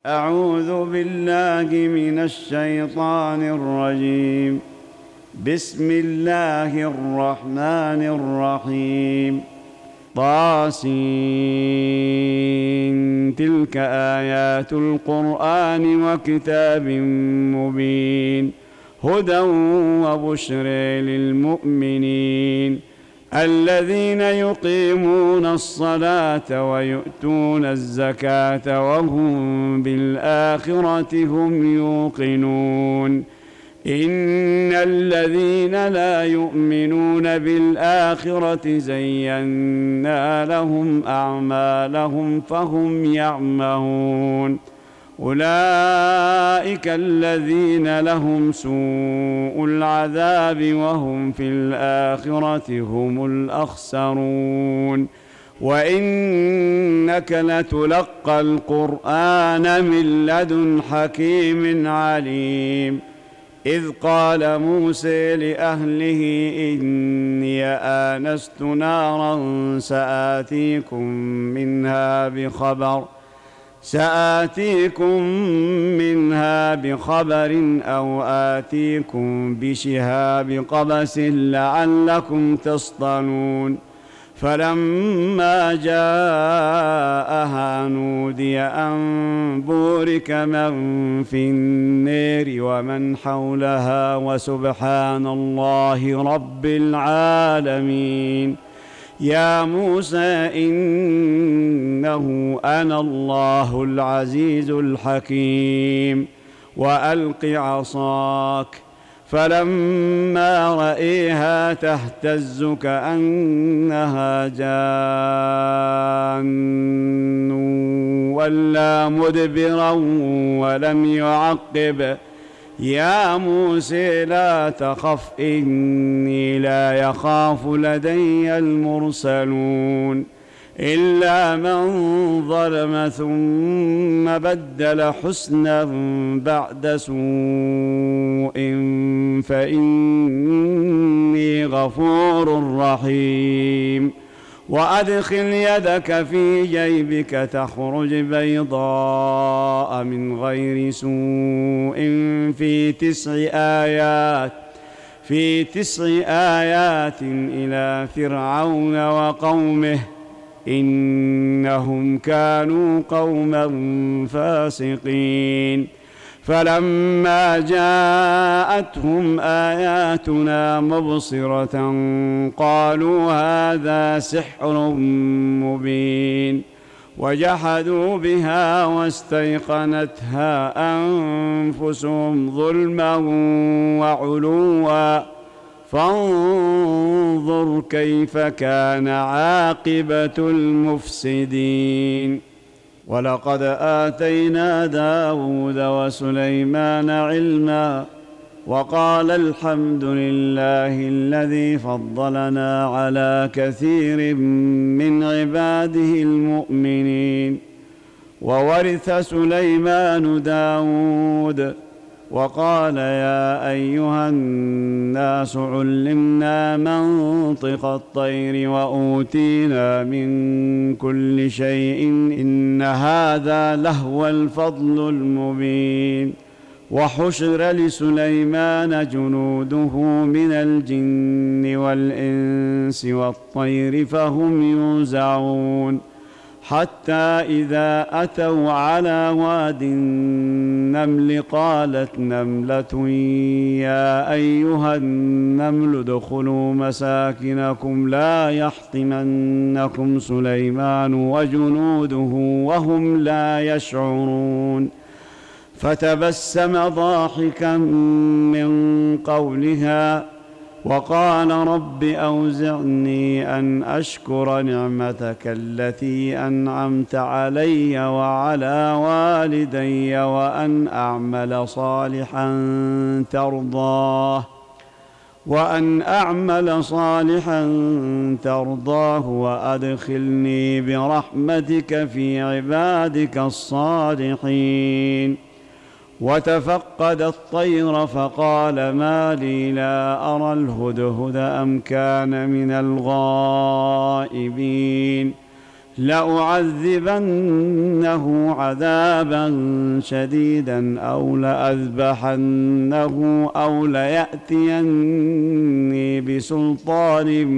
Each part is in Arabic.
أعوذ بالله من الشيطان الرجيم. بسم الله الرحمن الرحيم. طاسين. تلك آيات القرآن وكتاب مبين، هدى وبشرى للمؤمنين الذين يقيمون الصلاة ويؤتون الزكاة وهم بالآخرة هم يوقنون. إن الذين لا يؤمنون بالآخرة زينا لهم أعمالهم فهم يعمهون. أولئك الذين لهم سوء العذاب وهم في الآخرة هم الأخسرون. وإنك لتلقى القرآن من لدن حكيم عليم. إذ قال موسى لأهله إني آنست نارا سآتيكم منها بخبر أو آتيكم بشهاب قبس لعلكم تصطلون. فلما جاءها نودي أن بورك من في النار ومن حولها وسبحان الله رب العالمين. يا موسى إنه أنا الله العزيز الحكيم. وألق عصاك. فلما رأيها تهتز كأنها جان ولا مدبرا ولم يعقب. يا موسى لا تخف إني لا يخاف لدي المرسلون إلا من ظلم ثم بدل حسنا بعد سوء فإني غفور رحيم. وأدخل يدك في جيبك تخرج بيضاء من غير سوء في تسع آيات إلى فرعون وقومه إنهم كانوا قوما فاسقين. فلما جاءتهم آياتنا مبصرة قالوا هذا سحر مبين. وجحدوا بها واستيقنتها أنفسهم ظلما وعلوا فانظر كيف كان عاقبة المفسدين. ولقد آتينا داود وسليمان علما وقال الحمد لله الذي فضلنا على كثير من عباده المؤمنين. وورث سليمان داود وقال يا أيها الناس علمنا منطق الطير وأوتينا من كل شيء إن هذا لهو الفضل المبين. وحشر لسليمان جنوده من الجن والإنس والطير فهم يوزعون حتى إذا أتوا على واد النمل قالت نملة يا أيها النمل ادخلوا مساكنكم لا يحطمنكم سليمان وجنوده وهم لا يشعرون. فتبسم ضاحكا من قولها وقال رب أوزعني أن أشكر نعمتك التي أنعمت علي وعلى والدي وأن أعمل صالحا ترضاه وأدخلني برحمتك في عبادك الصالحين. وتفقد الطير فقال ما لي لا أرى الهدهد أم كان من الغائبين. لأعذبنه عذابا شديدا أو لأذبحنه أو ليأتيني بسلطان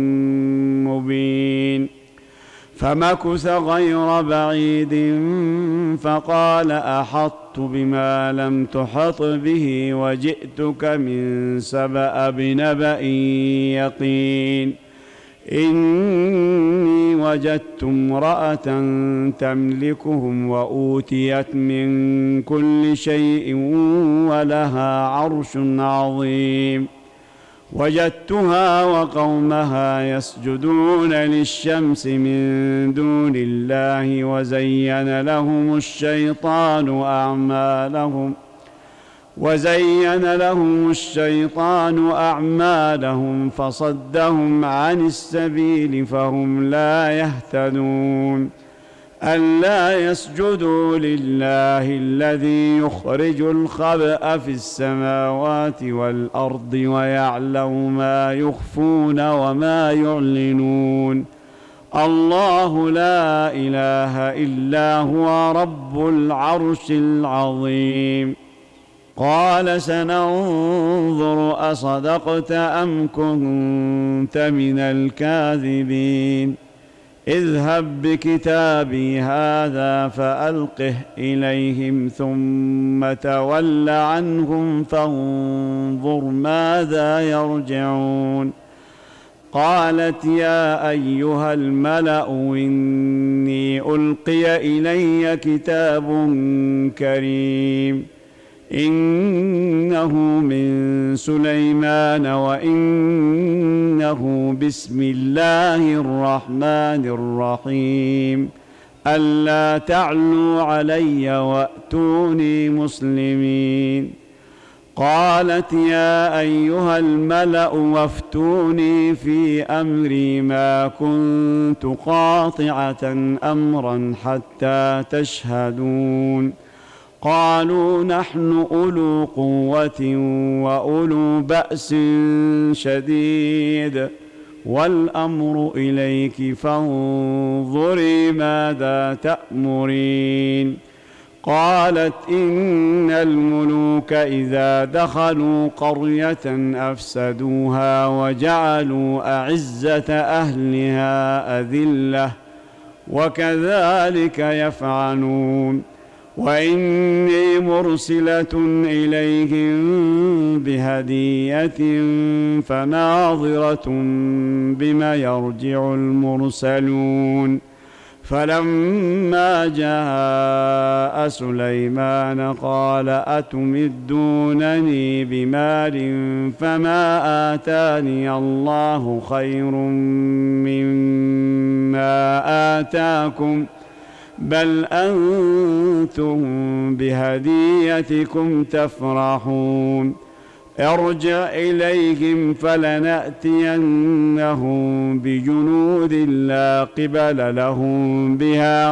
مبين. فمكث غير بعيد فقال أحطت بما لم تحط به وجئتك من سبأ بنبأ يقين. إني وجدت امرأة تملكهم وأوتيت من كل شيء ولها عرش عظيم. وجدتها وقومها يسجدون للشمس من دون الله وزين لهم الشيطان أعمالهم فصدهم عن السبيل فهم لا يهتدون. ألا يسجدوا لله الذي يخرج الخبأ في السماوات والأرض ويعلم ما يخفون وما يعلنون. الله لا إله إلا هو رب العرش العظيم. قال سننظر أصدقت أم كنت من الكاذبين. اذهب بكتابي هذا فألقه إليهم ثم تول عنهم فانظر ماذا يرجعون. قالت يا أيها الملأ إني ألقي إلي كتاب كريم إنه من سليمان وإنه بسم الله الرحمن الرحيم ألا تعلوا علي وأتوني مسلمين. قالت يا أيها الملأ وافتوني في أمري ما كنت قاطعة أمرا حتى تشهدون. قالوا نحن أولو قوة وأولو بأس شديد والأمر إليك فانظري ماذا تأمرين. قالت إن الملوك إذا دخلوا قرية أفسدوها وجعلوا أعزة أهلها أذلة وكذلك يفعلون. وإني مرسلة إليهم بهدية فناظرة بما يرجع المرسلون. فلما جاء سليمان قال أتمدونني بمال فما آتاني الله خير مما آتاكم بل أنتم بهديتكم تفرحون. ارجع إليهم فلنأتينهم بجنود لا قبل لهم بها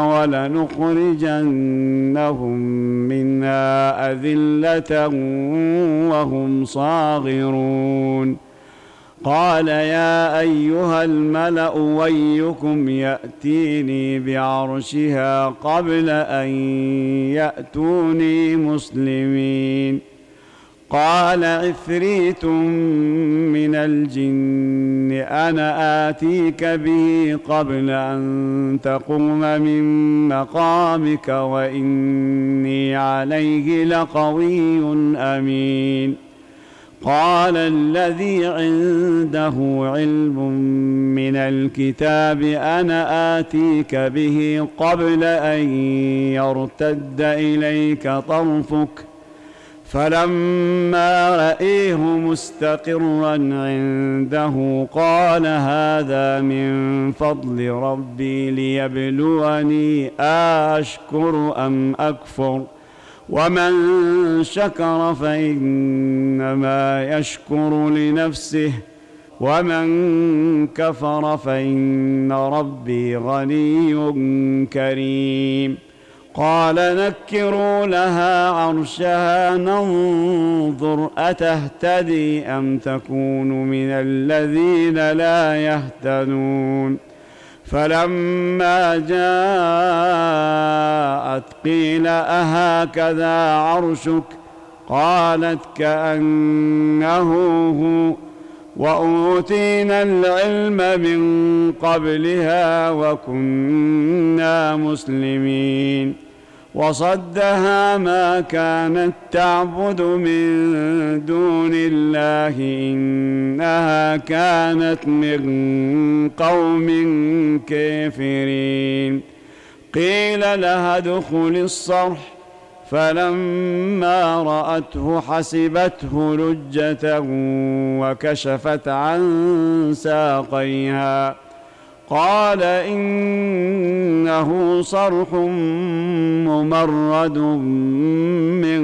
ولنخرجنهم منها أذلة وهم صاغرون. قال يا أيها الملأ ويكم يأتيني بعرشها قبل أن يأتوني مسلمين. قال عفريت من الجن أنا آتيك به قبل أن تقوم من مقامك وإني عليه لقوي أمين. قال الذي عنده علم من الكتاب أنا آتيك به قبل أن يرتد إليك طرفك فلما رأيه مستقرا عنده قال هذا من فضل ربي ليبلوني أشكر أم أكفر ومن شكر فإنما يشكر لنفسه ومن كفر فإن ربي غني كريم. قال نكروا لها عرشها ننظر أتهتدي أم تكون من الذين لا يهتدون. فلما جاءت قيل أهكذا عرشك قالت كأنه هو وأوتينا العلم من قبلها وكنا مسلمين وصدها ما كانت تعبد من دون الله إنها كانت من قوم كافرين قيل لها ادخل الصرح فلما رأته حسبته لجة وكشفت عن ساقيها قال إنه صرح ممرد من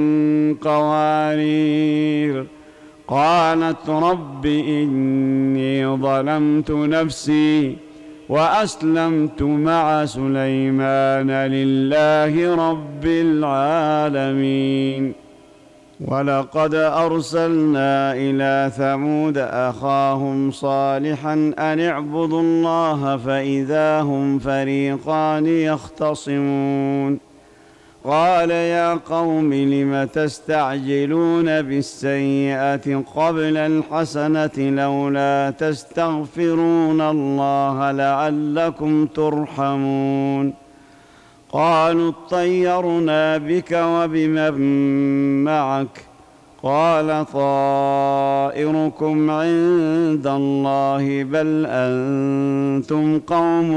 قوارير قالت رب إني ظلمت نفسي وأسلمت مع سليمان لله رب العالمين ولقد أرسلنا إلى ثمود أخاهم صالحا أن اعبدوا الله فإذا هم فريقان يختصمون قال يا قوم لم تستعجلون بالسيئة قبل الحسنة لولا تستغفرون الله لعلكم ترحمون قالوا اطيرنا بك وبمن معك قال طائركم عند الله بل أنتم قوم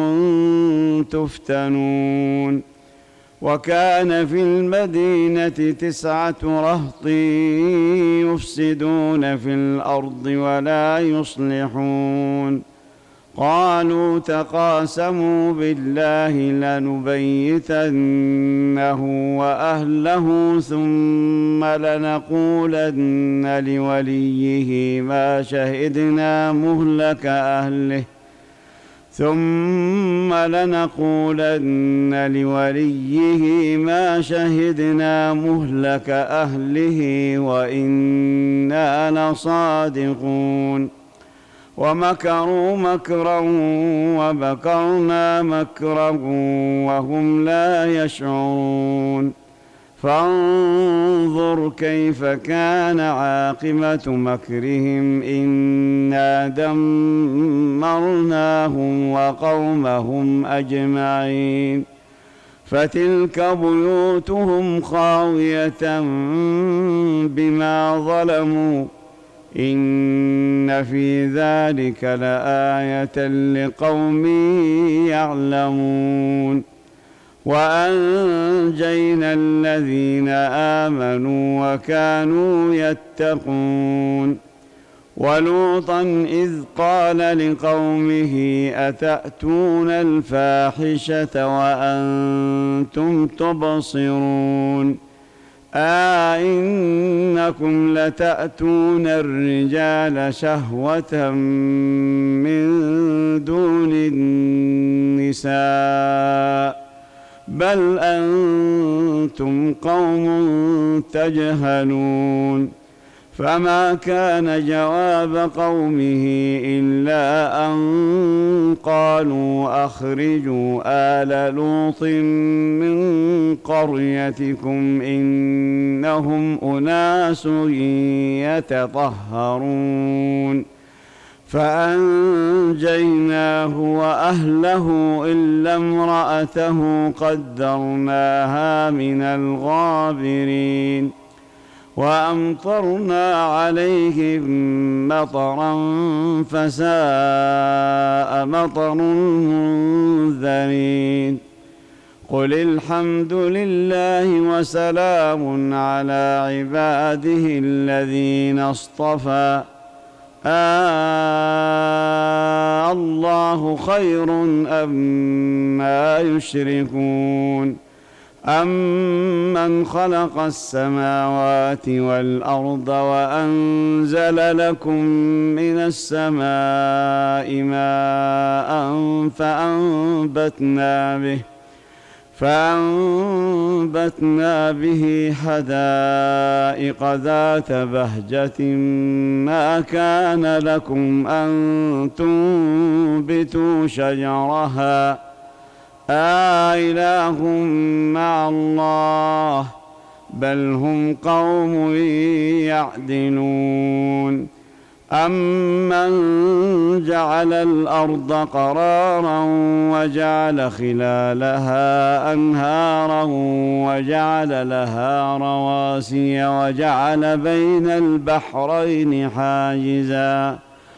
تفتنون وكان في المدينة 9 رهط يفسدون في الأرض ولا يصلحون قالوا تقاسموا بالله لنبيتنه وأهله ثم لنقولن لوليه ما شهدنا مهلك أهله وإنا لصادقون ومكروا مكرا ومكرنا مكرا وهم لا يشعرون فانظر كيف كان عاقبة مكرهم إنا دمرناهم وقومهم أجمعين فتلك بيوتهم خاوية بما ظلموا إن في ذلك لآية لقوم يعلمون وأنجينا الذين آمنوا وكانوا يتقون ولوطا إذ قال لقومه أتأتون الفاحشة وأنتم تبصرون إنكم لتأتون الرجال شهوة من دون النساء بل أنتم قوم تجهلون فما كان جواب قومه إلا أن قالوا أخرجوا آل لوط من قريتكم إنهم أناس يتطهرون فأنجيناه وأهله إلا امرأته قدرناها من الغابرين وأمطرنا عليهم مطرا فساء مطر المنذرين قل الحمد لله وسلام على عباده الذين اصطفى الله خير أما يشركون أمن خلق السماوات والأرض وأنزل لكم من السماء ماء فأنبتنا به حدائق ذات بهجة ما كان لكم أن تنبتوا شجرها أإله مع الله بل هم قوم يعدلون أمن جعل الأرض قرارا وجعل خلالها أنهارا وجعل لها رواسي وجعل بين البحرين حاجزا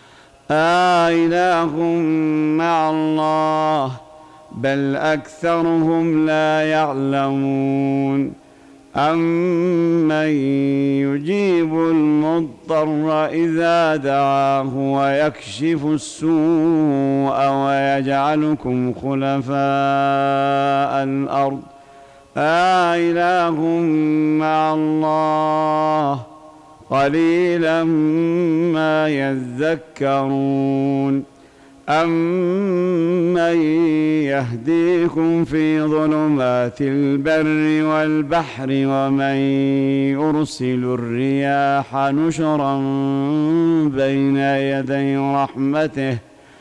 أإله مع الله بل أكثرهم لا يعلمون أمن يجيب المضطر إذا دعاه ويكشف السوء ويجعلكم خلفاء الأرض أإله مع الله قليلا ما يذكرون أمن يهديكم في ظلمات البر والبحر ومن يرسل الرياح نشرا بين يدي رحمته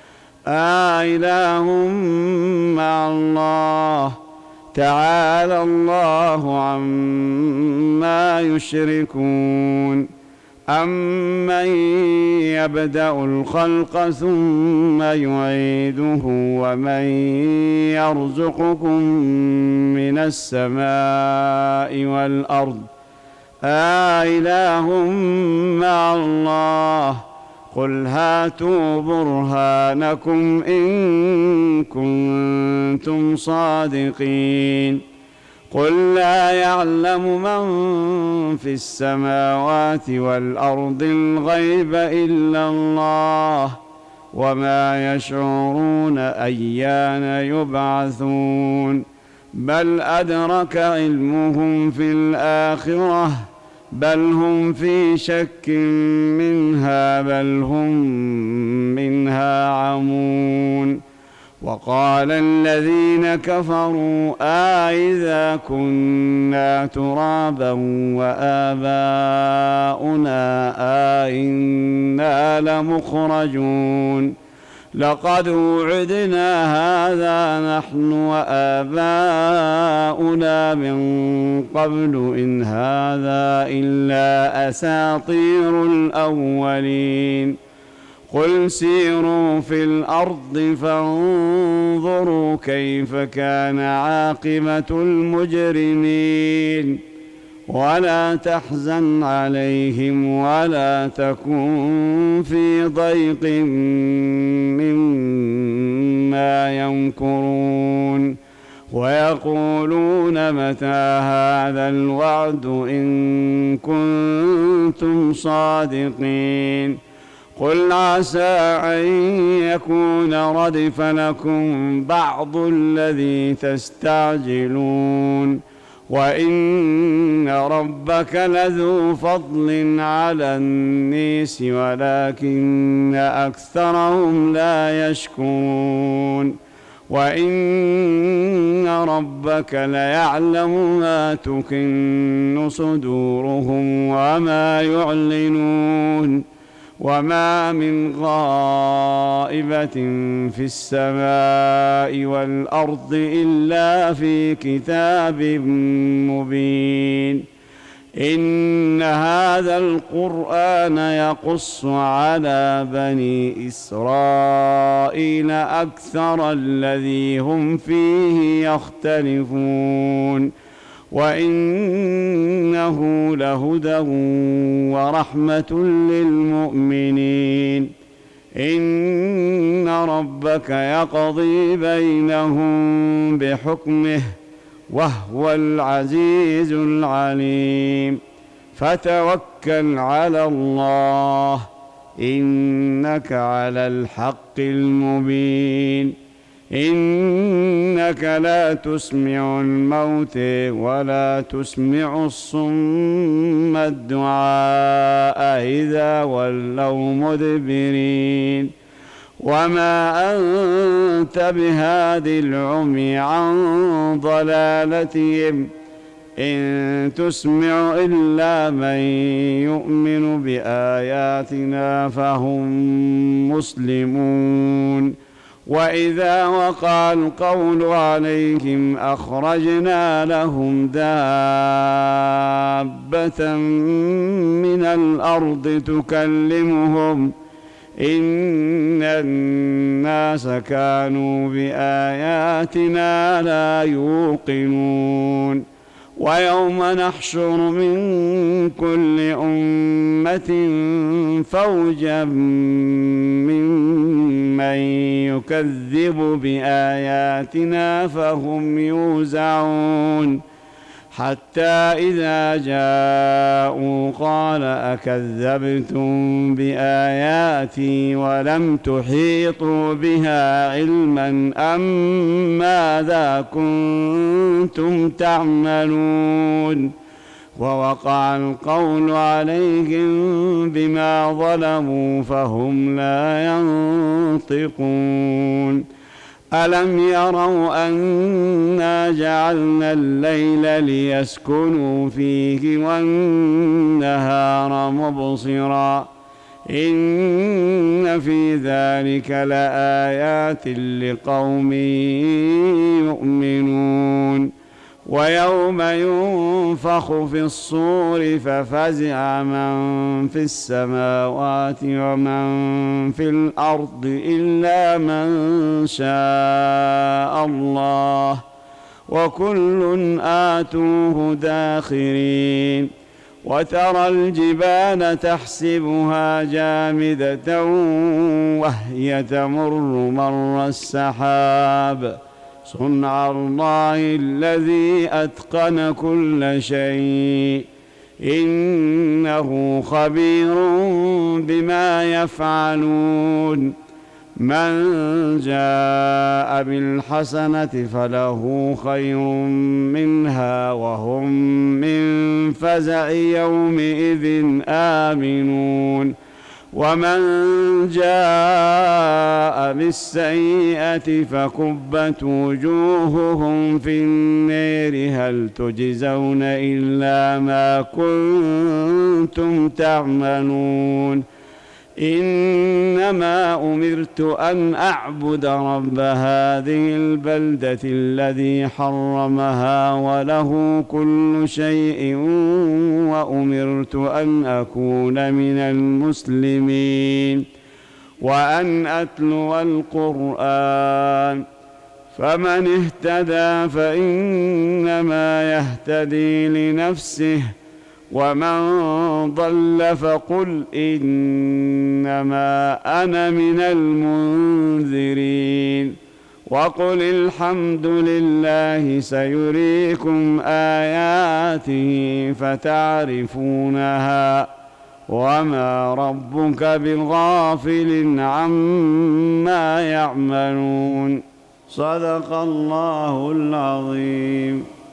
أإله مع الله تعالى الله عما يشركون أمن يبدأ الخلق ثم يعيده ومن يرزقكم من السماء والأرض أإله مع الله قل هاتوا برهانكم إن كنتم صادقين قل لا يعلم من في السماوات والأرض الغيب إلا الله وما يشعرون أيان يبعثون بل أدرك علمهم في الآخرة بل هم في شك منها بل هم منها عمون وقال الذين كفروا أإذا كنا ترابا وآباؤنا أإنا لمخرجون لقد وعدنا هذا نحن وآباؤنا من قبل إن هذا إلا أساطير الأولين قل سيروا في الأرض فانظروا كيف كان عاقبة المجرمين ولا تحزن عليهم ولا تكن في ضيق مما يمكرون ويقولون متى هذا الوعد إن كنتم صادقين قل عسى أن يكون ردف لكم بعض الذي تستعجلون وإن ربك لذو فضل على الناس ولكن أكثرهم لا يشكرون وإن ربك ليعلم ما تكن صدورهم وما يعلنون وما من غائبة في السماء والأرض إلا في كتاب مبين إن هذا القرآن يقص على بني إسرائيل أكثر الذي هم فيه يختلفون وإنه لهدى ورحمة للمؤمنين إن ربك يقضي بينهم بحكمه وهو العزيز العليم فتوكل على الله إنك على الحق المبين إنك لا تسمع الموت ولا تسمع الصم الدعاء إذا ولوا مدبرين وما أنت بهاد العمي عن ضلالتهم إن تسمع إلا من يؤمن بآياتنا فهم مسلمون وإذا وقع القول عليهم أخرجنا لهم دابة من الأرض تكلمهم إن الناس كانوا بآياتنا لا يوقنون ويوم نحشر من كل أمة فوجا ممن يكذب بآياتنا فهم يوزعون حتى إذا جاءوا قال أكذبتم بآياتي ولم تحيطوا بها علما أم ماذا كنتم تعملون ووقع القول عليهم بما ظلموا فهم لا ينطقون ألم يروا أنا جعلنا الليل ليسكنوا فيه والنهار مبصرا إن في ذلك لآيات لقوم يؤمنون ويوم ينفخ في الصور ففزع من في السماوات ومن في الأرض إلا من شاء الله وكل آتوه داخرين وترى الجبال تحسبها جامدة وهي تمر مر السحاب صنع الله الذي أتقن كل شيء إنه خبير بما يفعلون من جاء بالحسنة فله خير منها وهم من فزع يومئذ آمنون ومن جاء بالسيئة فكبت وجوههم في النار هل تجزون إلا ما كنتم تعملون إنما أمرت أن أعبد رب هذه البلدة الذي حرمها وله كل شيء وأمرت أن أكون من المسلمين وأن أتلو القرآن فمن اهتدى فإنما يهتدي لنفسه ومن ضل فقل إنما أنا من المنذرين وقل الحمد لله سيريكم آياته فتعرفونها وما ربك بغافل عما يعملون صدق الله العظيم.